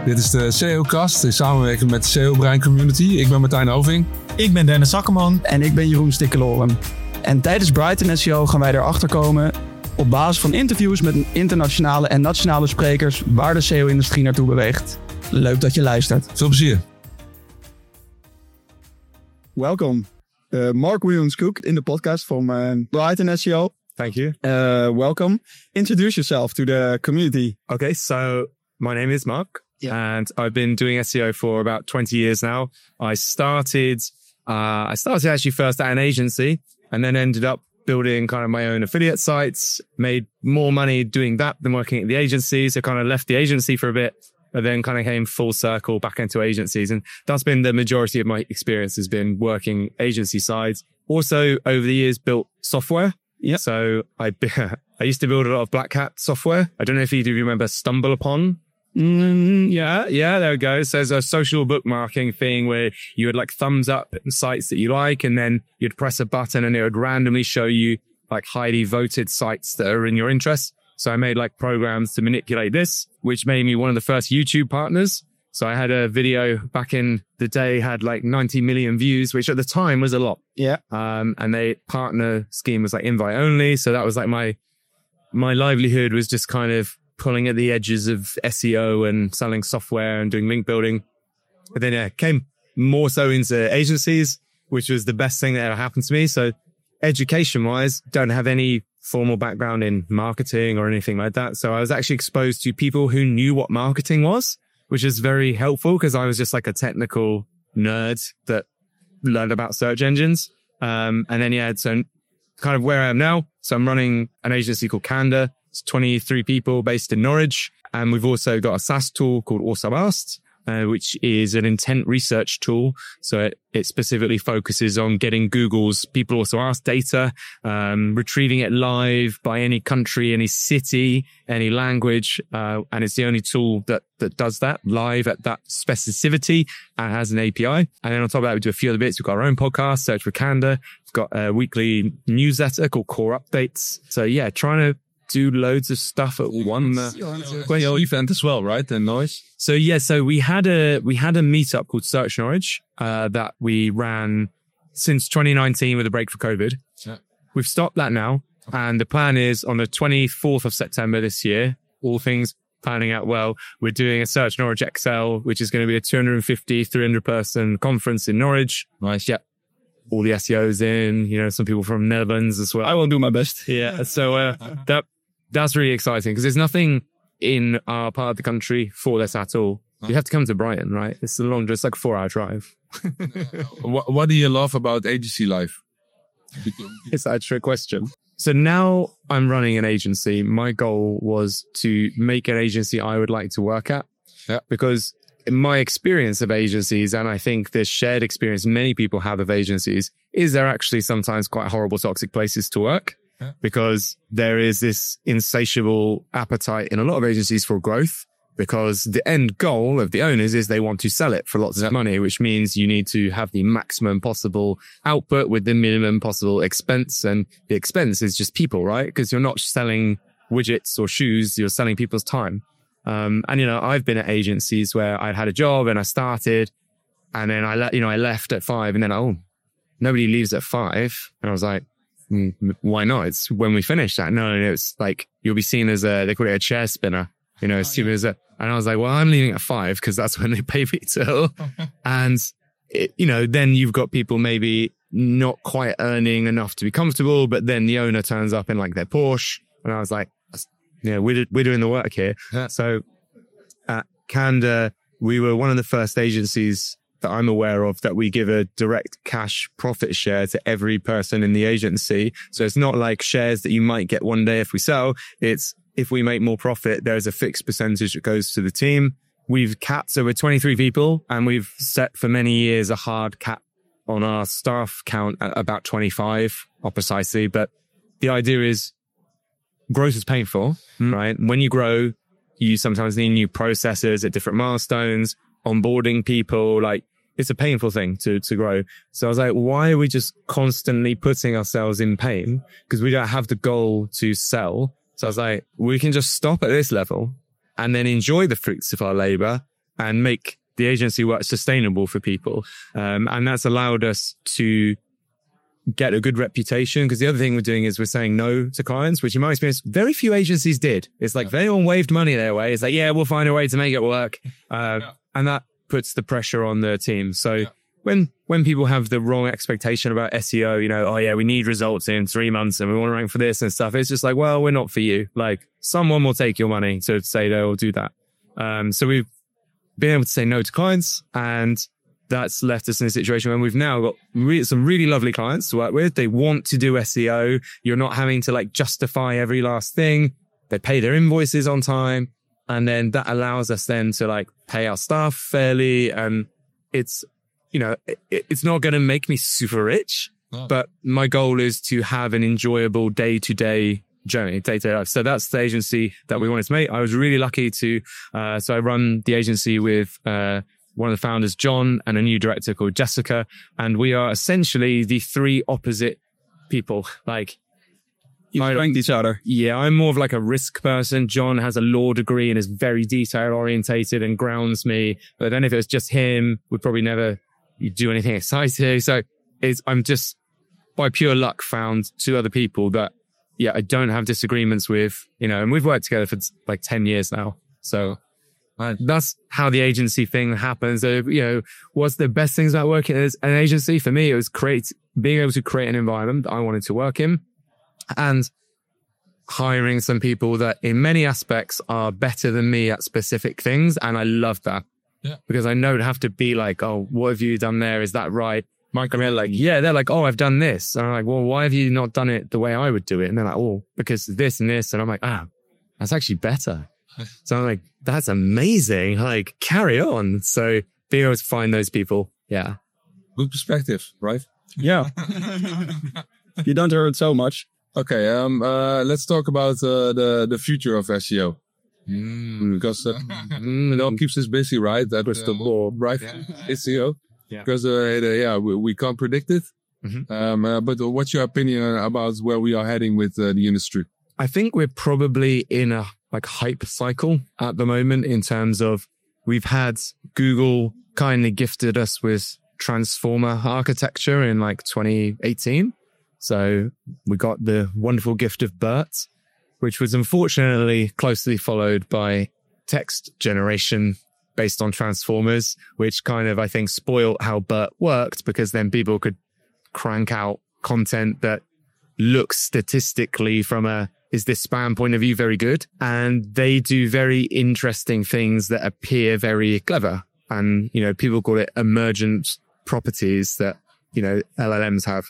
Dit is de SEOcast in samenwerking met de SEO Brein Community. Ik ben Martijn Oving. Ik ben Dennis Zakkerman. En ik ben Jeroen Stikkeloren. En tijdens Brighton SEO gaan wij erachter komen op basis van interviews met internationale en nationale sprekers waar de SEO-industrie naartoe beweegt. Leuk dat je luistert. Veel plezier. Welkom. Mark Williams-Cook in the podcast from Brighton SEO. Thank you. Welcome. Introduce yourself to the community. Okay, so my name is Mark, and I've been doing SEO for about 20 years now. I started actually first at an agency, and then ended up building kind of my own affiliate sites, made more money doing that than working at the agency. So kind of left the agency for a bit, but then kind of came full circle back into agencies. And that's been the majority of my experience, has been working agency sides. Also over the years built software. Yeah. So I used to build a lot of Black Hat software. I don't know if you do remember StumbleUpon. Yeah, there we go. So there's a social bookmarking thing where you would like thumbs up sites that you like, and then you'd press a button and it would randomly show you like highly voted sites that are in your interest. So I made like programs to manipulate this, which made me one of the first YouTube partners. So I had a video back in the day, had like 90 million views, which at the time was a lot. Yeah. And they partner scheme was like invite only. So that was like my livelihood was just kind of pulling at the edges of SEO and selling software and doing link building. But then came more so into agencies, which was the best thing that ever happened to me. So education wise, don't have any formal background in marketing or anything like that. So I was actually exposed to people who knew what marketing was, which is very helpful because I was just like a technical nerd that learned about search engines. And then, so kind of where I am now. So I'm running an agency called Candour. It's 23 people based in Norwich. And we've also got a SaaS tool called Årsarbast, which is an intent research tool. So it specifically focuses on getting Google's people also ask data, retrieving it live by any country, any city, any language. And it's the only tool that does that live at that specificity and has an API. And then on top of that, we do a few other bits. We've got our own podcast, Search for Candour. We've got a weekly newsletter called Core Updates. So yeah, trying to do loads of stuff at one. Your event as well, right? In Norwich. So we had a meetup called Search Norwich that we ran since 2019 with a break for COVID. Yeah. We've stopped that now, and the plan is on the 24th of September this year, all things planning out well, we're doing a Search Norwich XL, which is going to be a 250, 300 person conference in Norwich. Nice. Yeah. All the SEOs in, some people from Netherlands as well. I will do my best. Yeah. So that's really exciting because there's nothing in our part of the country for this at all. You have to come to Brighton, right? It's just like a 4-hour drive. What do you love about agency life? It's a trick question. So now I'm running an agency. My goal was to make an agency I would like to work at. Yeah. Because in my experience of agencies, and I think the shared experience many people have of agencies, is they're actually sometimes quite horrible, toxic places to work. Yeah. Because there is this insatiable appetite in a lot of agencies for growth, because the end goal of the owners is they want to sell it for lots of money, which means you need to have the maximum possible output with the minimum possible expense. And the expense is just people, right? Because you're not selling widgets or shoes, you're selling people's time. And I've been at agencies where I had a job and I started, and then I left at 5, and then, nobody leaves at 5. And I was like, why not? It's when we finish that. No, it's like, you'll be seen as they call it a chair spinner, and I was like, well, I'm leaving at 5 because that's when they pay me till. And, then you've got people maybe not quite earning enough to be comfortable, but then the owner turns up in like their Porsche. And I was like, we're doing the work here. Yeah. So at Candour, we were one of the first agencies that I'm aware of that we give a direct cash profit share to every person in the agency. So it's not like shares that you might get one day if we sell. It's if we make more profit, there's a fixed percentage that goes to the team. We've capped, so we're 23 people, and we've set for many years a hard cap on our staff count at about 25, not precisely. But the idea is growth is painful, right? When you grow, you sometimes need new processes at different milestones, onboarding people, like it's a painful thing to grow. So I was like, why are we just constantly putting ourselves in pain? Because we don't have the goal to sell. So I was like, we can just stop at this level and then enjoy the fruits of our labor and make the agency work sustainable for people. And that's allowed us to get a good reputation, because the other thing we're doing is we're saying no to clients, which in my experience, very few agencies did. It's like if anyone waved money their way, it's like, yeah, we'll find a way to make it work. And that puts the pressure on the team. So when people have the wrong expectation about SEO, you know, oh yeah, we need results in 3 months and we want to rank for this and stuff. It's just like, well, we're not for you. Like someone will take your money to say they'll do that. So we've been able to say no to clients, and that's left us in a situation where we've now got some really lovely clients to work with. They want to do SEO. You're not having to like justify every last thing. They pay their invoices on time. And then that allows us then to like pay our staff fairly. And it's, you know, it's not going to make me super rich, but my goal is to have an enjoyable day-to-day journey, day-to-day life. So that's the agency that we wanted to make. I was really lucky to, so I run the agency with, one of the founders, John, and a new director called Jessica. And we are essentially the three opposite people. Like, you strengthen each other. Yeah, I'm more of like a risk person. John has a law degree and is very detail orientated and grounds me. But then if it was just him, we'd probably never do anything exciting. So I'm just by pure luck found two other people that, yeah, I don't have disagreements with, you know, and we've worked together for like 10 years now. So that's how the agency thing happens. You know, what's the best things about working as an agency? For me, it was being able to create an environment that I wanted to work in, and hiring some people that in many aspects are better than me at specific things. And I love that because I don't have to be like, oh, what have you done there? Is that right? They're like, oh, I've done this. And I'm like, well, why have you not done it the way I would do it? And they're like, oh, because this and this. And I'm like, that's actually better. So I'm like, that's amazing. Like, carry on. So being able to find those people. Yeah. Good perspective, right? Yeah. You don't hear it so much. Okay. Let's talk about the future of SEO. Because it all keeps us busy, right? That was the law, right? SEO. Yeah. Because we can't predict it. But what's your opinion about where we are heading with the industry? I think we're probably in a like hype cycle at the moment, in terms of we've had Google kindly gifted us with transformer architecture in like 2018. So we got the wonderful gift of BERT, which was unfortunately closely followed by text generation based on transformers, which kind of, I think, spoiled how BERT worked, because then people could crank out content that looks statistically from is this spam point of view very good? And they do very interesting things that appear very clever. And, you know, people call it emergent properties that, you know, LLMs have.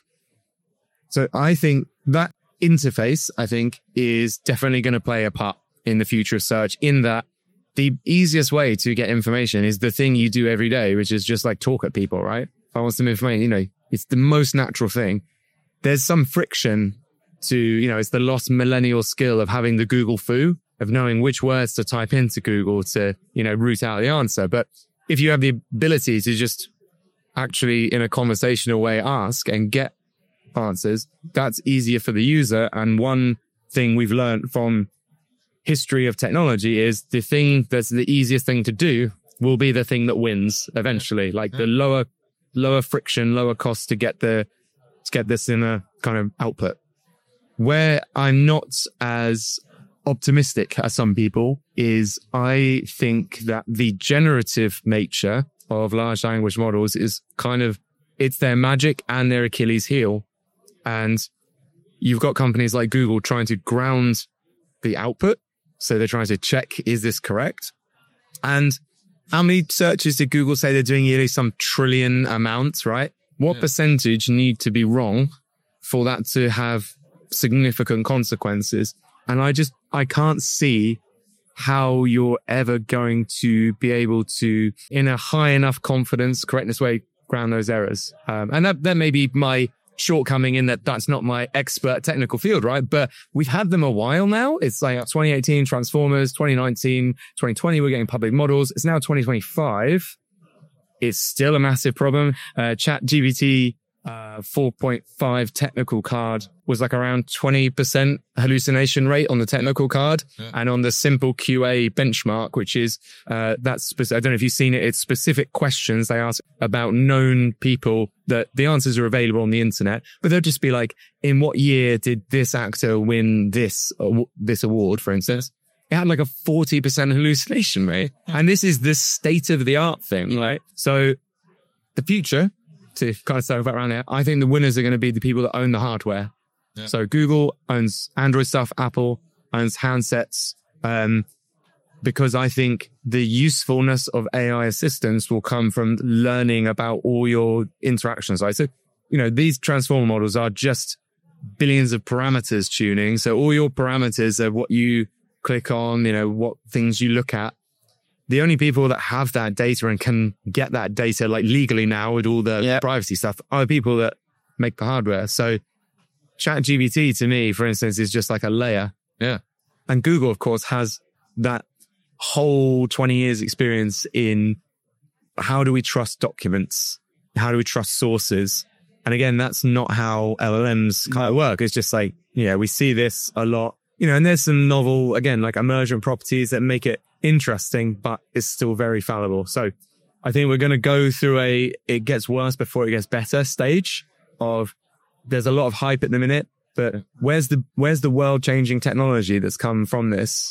So I think that interface, is definitely going to play a part in the future of search, in that the easiest way to get information is the thing you do every day, which is just like talk at people, right? If I want some information, you know, it's the most natural thing. There's some friction to, you know, it's the lost millennial skill of having the Google foo, of knowing which words to type into Google to, you know, root out the answer. But if you have the ability to just actually in a conversational way ask and get answers, that's easier for the user. And one thing we've learned from history of technology is the thing that's the easiest thing to do will be the thing that wins eventually. Like the lower friction, lower cost to get this in a kind of output. Where I'm not as optimistic as some people is I think that the generative nature of large language models is kind of, it's their magic and their Achilles heel. And you've got companies like Google trying to ground the output. So they're trying to check, is this correct? And how many searches did Google say they're doing yearly? Some trillion amounts, right? What percentage need to be wrong for that to have significant consequences? And I can't see how you're ever going to be able to, in a high enough confidence, correctness way, ground those errors. And that may be my shortcoming in that's not my expert technical field, right? But we've had them a while now. It's like 2018 transformers, 2019, 2020, we're getting public models. It's now 2025. It's still a massive problem. ChatGPT 4.5 technical card was like around 20% hallucination rate on the technical card. Yeah. And on the simple QA benchmark, which is, I don't know if you've seen it, it's specific questions they ask about known people that the answers are available on the internet, but they'll just be like, in what year did this actor win this award, for instance? It had like a 40% hallucination rate. And this is the state of the art thing, right? So the future, to kind of circle back around there, I think the winners are going to be the people that own the hardware. Yeah. So Google owns Android stuff, Apple owns handsets, because I think the usefulness of AI assistance will come from learning about all your interactions, right? So, these transformer models are just billions of parameters tuning. So all your parameters are what you click on, what things you look at. The only people that have that data and can get that data like legally now with all the privacy stuff are the people that make the hardware. So ChatGPT to me, for instance, is just like a layer. Yeah. And Google, of course, has that whole 20 years experience in how do we trust documents? How do we trust sources? And again, that's not how LLMs kind of work. It's just like, we see this a lot, and there's some novel, again, like emergent properties that make it interesting, but it's still very fallible. So I think we're going to go through it gets worse before it gets better stage of, there's a lot of hype at the minute, but where's the world changing technology that's come from this?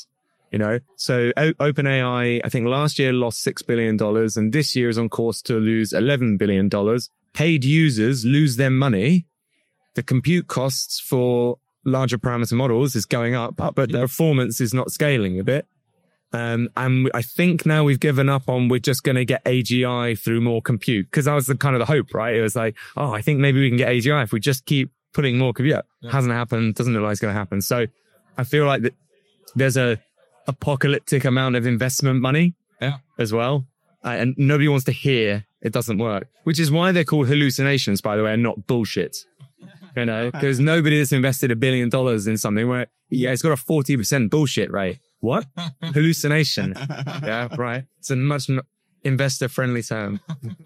So OpenAI, I think last year lost $6 billion and this year is on course to lose $11 billion. Paid users lose their money. The compute costs for larger parameter models is going up, but the performance is not scaling a bit. And I think now we've given up on, we're just going to get AGI through more compute. Cause that was the kind of the hope, right? It was like, I think maybe we can get AGI if we just keep putting more compute. Yeah. Hasn't happened. Doesn't look like it's going to happen. So I feel like that there's a apocalyptic amount of investment money as well. And nobody wants to hear it doesn't work, which is why they're called hallucinations, by the way, and not bullshit. Because nobody that's invested $1 billion in something where, it's got a 40% bullshit rate. What? Hallucination. Yeah, right. It's a much investor-friendly term.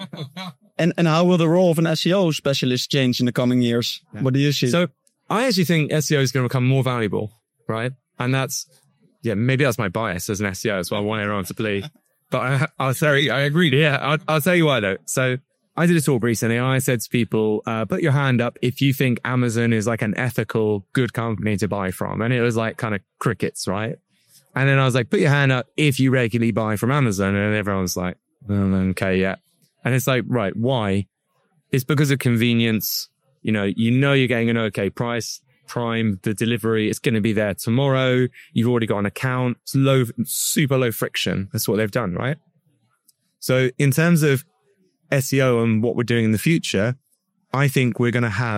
And how will the role of an SEO specialist change in the coming years? Yeah. What do you see? So I actually think SEO is going to become more valuable, right? And that's, maybe that's my bias as an SEO, so I want everyone to believe. But I'll say, I agree. Yeah, I'll tell you why though. So I did a talk recently. I said to people, put your hand up if you think Amazon is like an ethical, good company to buy from. And it was like kind of crickets, right? And then I was like, put your hand up if you regularly buy from Amazon. And everyone's like, okay, yeah. And it's like, right, why? It's because of convenience. You're getting an okay price. Prime, the delivery, it's going to be there tomorrow. You've already got an account. It's super low friction. That's what they've done, right? So in terms of SEO and what we're doing in the future, I think we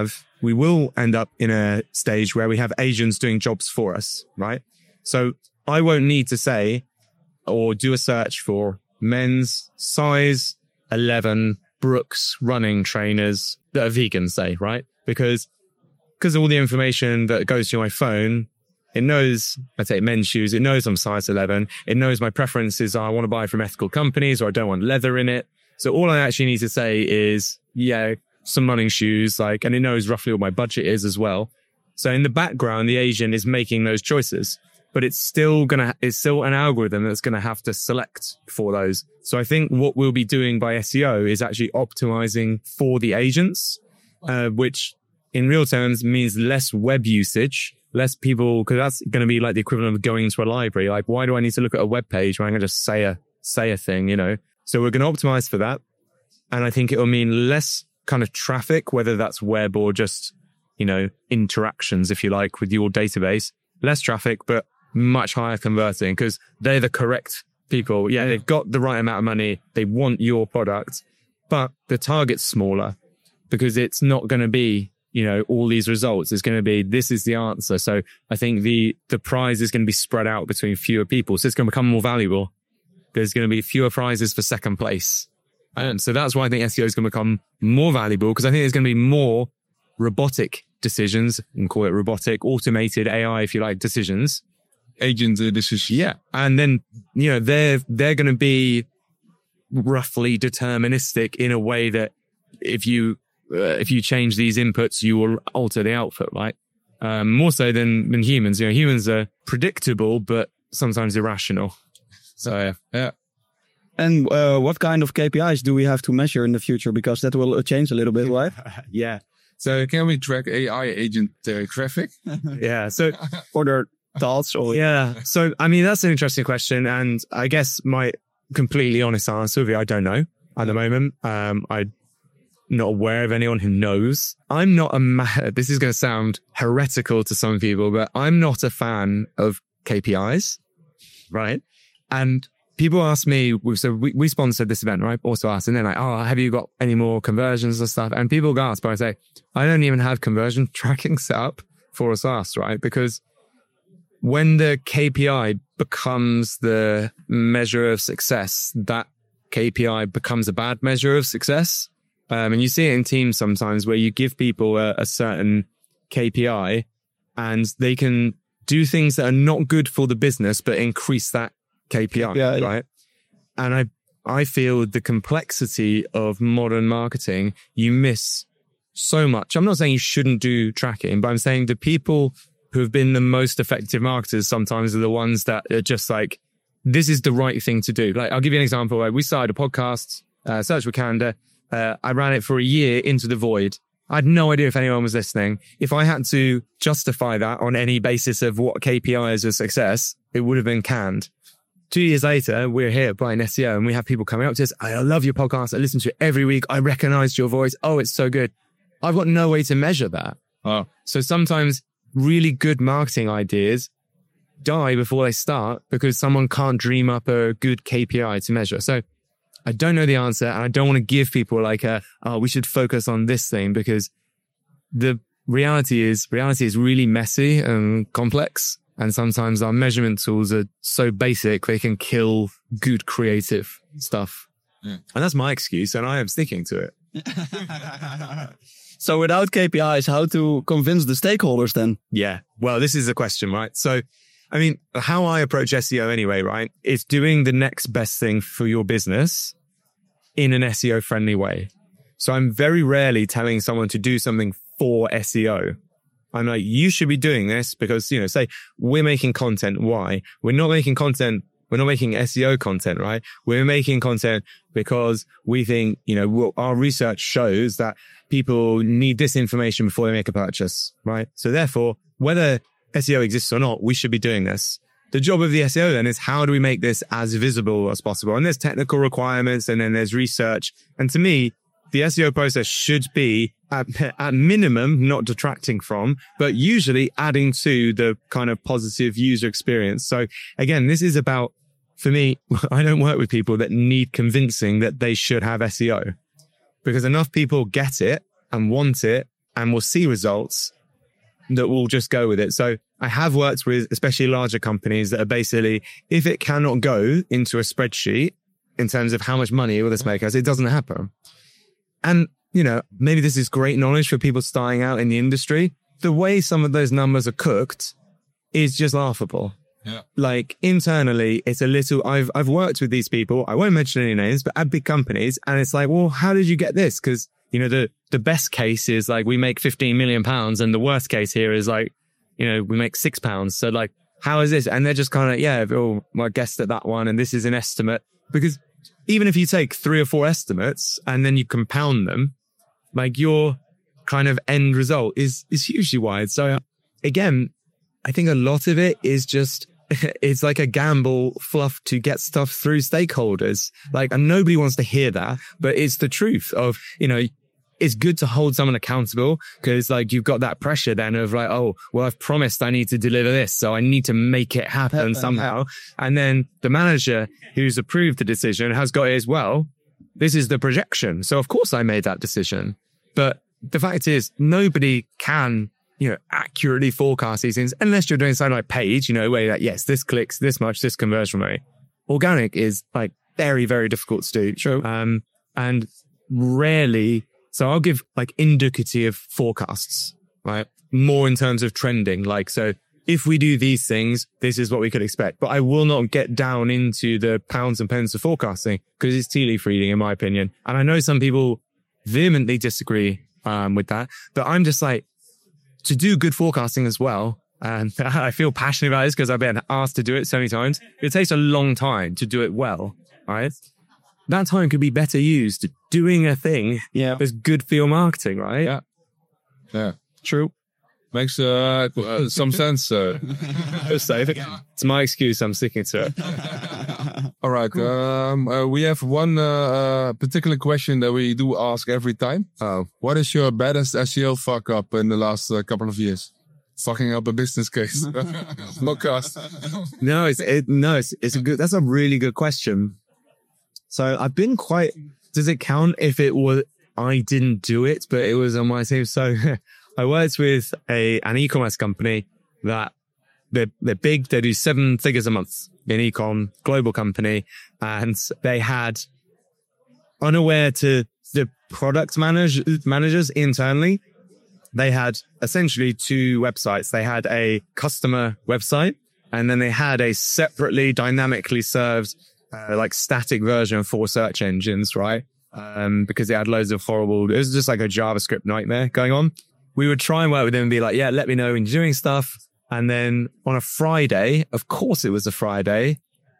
will end up in a stage where we have agents doing jobs for us, right? So I won't need to say or do a search for men's size 11 Brooks running trainers that are vegan, say, right? Because of all the information that goes to my phone, it knows, I take men's shoes, it knows I'm size 11. It knows my preferences are I want to buy from ethical companies or I don't want leather in it. So all I actually need to say is, some running shoes, and it knows roughly what my budget is as well. So in the background, the agent is making those choices, but it's still an algorithm that's going to have to select for those. So I think what we'll be doing by SEO is actually optimizing for the agents, which in real terms means less web usage, less people, because that's going to be like the equivalent of going into a library. Like, why do I need to look at a web page when I can just say a thing, So we're going to optimize for that. And I think it will mean less kind of traffic, whether that's web or just, interactions, if you like, with your database, less traffic, but much higher converting because they're the correct people. Yeah, they've got the right amount of money. They want your product, but the target's smaller because it's not going to be, all these results. It's going to be, this is the answer. So I think the prize is going to be spread out between fewer people. So it's going to become more valuable. There's going to be fewer prizes for second place. And so that's why I think SEO is going to become more valuable because I think there's going to be more robotic decisions, and call it robotic, automated AI, if you like, decisions. Agent decisions. Yeah. And then, they're going to be roughly deterministic in a way that if you if you change these inputs, you will alter the output, right? More so than humans. You know, humans are predictable, but sometimes irrational. So yeah. And what kind of KPIs do we have to measure in the future? Because that will change a little bit, right? Yeah. So can we track AI agent traffic? Yeah. So Or their thoughts? Or yeah. So I mean, that's an interesting question, and I guess my completely honest answer would be I don't know at the moment. I'm not aware of anyone who knows. I'm not this is going to sound heretical to some people, but I'm not a fan of KPIs, right? And people ask me, so we sponsored this event, right? Also us. And they're like, oh, have you got any more conversions and stuff? And people ask, but I say, I don't even have conversion tracking set up for us, right? Because when the KPI becomes the measure of success, that KPI becomes a bad measure of success. And you see it in teams sometimes where you give people a certain KPI and they can do things that are not good for the business, but increase that KPI, right? And I feel the complexity of modern marketing, you miss so much. I'm not saying you shouldn't do tracking, but I'm saying the people who have been the most effective marketers sometimes are the ones that are just like, this is the right thing to do. Like, I'll give you an example. Like, we started a podcast, Search with Canada. I ran it for a year into the void. I had no idea if anyone was listening. If I had to justify that on any basis of what KPI is a success, it would have been canned. 2 years later, we're here at Brighton SEO and we have people coming up to us. I love your podcast. I listen to it every week. I recognized your voice. Oh, it's so good. I've got no way to measure that. Oh. So sometimes really good marketing ideas die before they start because someone can't dream up a good KPI to measure. So I don't know the answer, and I don't want to give people like we should focus on this thing, because the reality is really messy and complex. And sometimes our measurement tools are so basic, they can kill good creative stuff. Yeah. And that's my excuse, and I am sticking to it. So without KPIs, how to convince the stakeholders then? Yeah. Well, this is a question, right? So, I mean, how I approach SEO anyway, right? Is doing the next best thing for your business in an SEO friendly way. So I'm very rarely telling someone to do something for SEO. I'm like, you should be doing this because, you know, say we're making content. Why? We're not making content. We're not making SEO content, right? We're making content because we think, you know, our research shows that people need this information before they make a purchase, right? So therefore, whether SEO exists or not, we should be doing this. The job of the SEO then is how do we make this as visible as possible? And there's technical requirements and then there's research. And to me, the SEO process should be at minimum, not detracting from, but usually adding to the kind of positive user experience. So again, this is about, for me, I don't work with people that need convincing that they should have SEO, because enough people get it and want it and will see results that will just go with it. So I have worked with especially larger companies that are basically, if it cannot go into a spreadsheet in terms of how much money will this make us, it doesn't happen. And, you know, maybe this is great knowledge for people starting out in the industry. The way some of those numbers are cooked is just laughable. Yeah. Like internally, it's a little, I've worked with these people. I won't mention any names, but at big companies. And it's like, well, how did you get this? Because, you know, the best case is like, we make 15 million pounds. And the worst case here is like, you know, we make £6. So like, how is this? And they're just kind of, yeah, oh, I guessed at that one. And this is an estimate. Because even if you take 3 or 4 estimates and then you compound them, like your kind of end result is hugely wide. So again, I think a lot of it is just, it's like a gamble fluff to get stuff through stakeholders. Like, and nobody wants to hear that, but it's the truth of, you know, it's good to hold someone accountable because like you've got that pressure then of like, oh, well, I've promised I need to deliver this. So I need to make it happen somehow. And then the manager who's approved the decision has got it as well. This is the projection. So of course I made that decision. But the fact is nobody can, you know, accurately forecast these things unless you're doing something like paid, you know, where you're like, yes, this clicks this much, this conversion rate. Organic is like very, very difficult to do. True. And rarely, so I'll give like indicative forecasts, right? More in terms of trending. Like, so if we do these things, this is what we could expect. But I will not get down into the pounds and pence of forecasting because it's tea leaf reading, in my opinion. And I know some people vehemently disagree. with that. But I'm just like, to do good forecasting as well, and I feel passionate about this because I've been asked to do it so many times. It takes a long time to do it well, right? That time could be better used doing a thing that's good for your marketing, right? Yeah. True. Makes some sense. It's my excuse. I'm sticking to it. All right. Cool. We have one particular question that we do ask every time. What is your baddest SEO fuck up in the last couple of years? Fucking up a business case. Podcast. It's a good. That's a really good question. So I've been quite. Does it count if it was I didn't do it, but it was on my team? So I worked with an e-commerce company that they're big. They do 7 figures a month in e-com, global company, and they had, unaware to the product managers internally, they had essentially 2 websites. They had a customer website, and then they had a separately dynamically served like static version for search engines, right? Because it had loads of horrible, it was just like a JavaScript nightmare going on. We would try and work with them and be like, yeah, let me know when you're doing stuff. And then on a Friday, of course it was a Friday,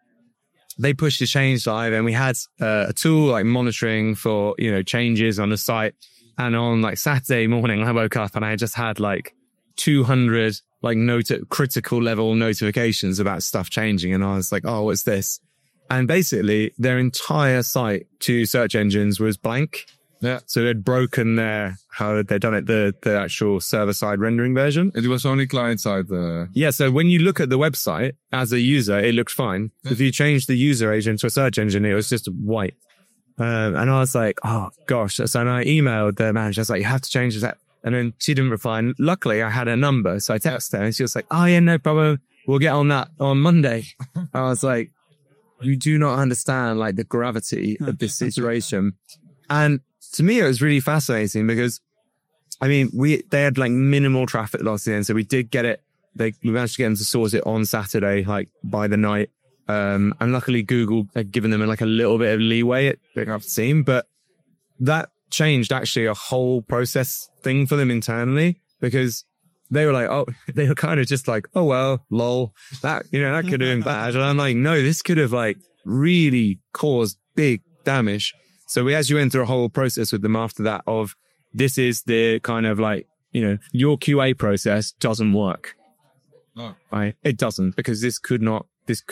they pushed a change live, and we had a tool like monitoring for, changes on the site. And on like Saturday morning, I woke up and I just had like 200 like critical level notifications about stuff changing. And I was like, oh, what's this? And basically their entire site to search engines was blank. Yeah. So they'd broken how they'd done it, the actual server side rendering version. It was only client side. Yeah. So when you look at the website as a user, it looks fine. Yeah. If you change the user agent to a search engine, it was just white. And I was like, oh gosh. So then I emailed the manager. I was like, you have to change that. And then she didn't reply. And luckily I had her number. So I texted her and she was like, oh yeah, no problem. We'll get on that on Monday. I was like, you do not understand like the gravity of this situation. And to me, it was really fascinating because, I mean, they had like minimal traffic loss in, so we did get it. We managed to get them to source it on Saturday, like by the night. And luckily Google had given them like a little bit of leeway, I've seen, but that changed actually a whole process thing for them internally, because they were like, they were kind of just like, oh, well, lol, that could have been bad. And I'm like, no, this could have like really caused big damage. So we actually went through a whole process with them after that of, this is the kind of like, your QA process doesn't work. No. Right? It doesn't, because should not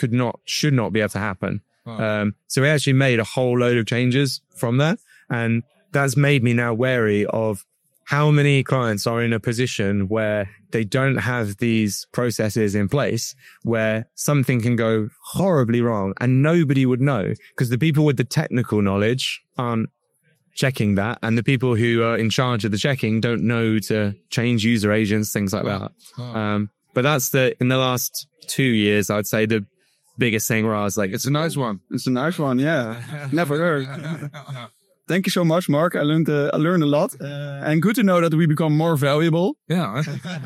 be able to happen. Oh. So we actually made a whole load of changes from that. And that's made me now wary of how many clients are in a position where they don't have these processes in place, where something can go horribly wrong and nobody would know, because the people with the technical knowledge aren't checking that, and the people who are in charge of the checking don't know to change user agents, things like that. Oh. But that's in the last 2 years, I'd say the biggest thing where I was like, it's a nice one. It's a nice one. Yeah. Never heard. Thank you so much, Mark. I learned a lot, and good to know that we become more valuable. Yeah.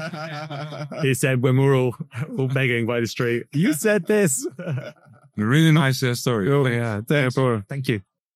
He said when we're all begging by the street, you said this. A really nice story. Oh yeah, thank you.